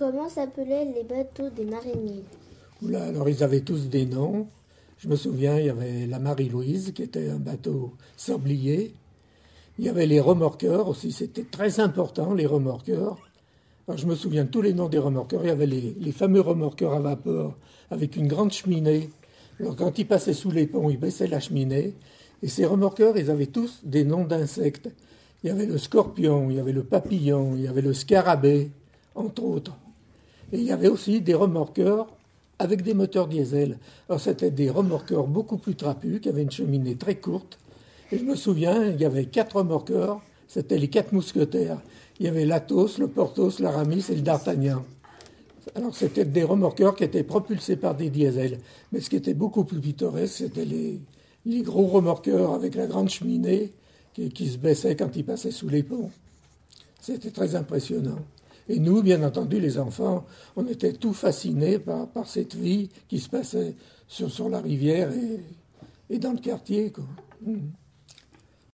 Comment s'appelaient les bateaux des mariniers? Oula, alors ils avaient tous des noms. Je me souviens, il y avait la Marie-Louise, qui était un bateau sablier. Il y avait les remorqueurs aussi, c'était très important, les remorqueurs. Alors je me souviens de tous les noms des remorqueurs. Il y avait les fameux remorqueurs à vapeur avec une grande cheminée. Alors quand ils passaient sous les ponts, ils baissaient la cheminée. Et ces remorqueurs, ils avaient tous des noms d'insectes. Il y avait le scorpion, il y avait le papillon, il y avait le scarabée, entre autres. Et il y avait aussi des remorqueurs avec des moteurs diesel. Alors c'était des remorqueurs beaucoup plus trapus, qui avaient une cheminée très courte. Et je me souviens, il y avait 4 remorqueurs, c'était les 4 mousquetaires. Il y avait l'Athos, le Porthos, l'Aramis et le D'Artagnan. Alors c'était des remorqueurs qui étaient propulsés par des diesels. Mais ce qui était beaucoup plus pittoresque, c'était les gros remorqueurs avec la grande cheminée qui se baissaient quand ils passaient sous les ponts. C'était très impressionnant. Et nous, bien entendu, les enfants, on était tout fascinés par cette vie qui se passait sur la rivière et dans le quartier, quoi.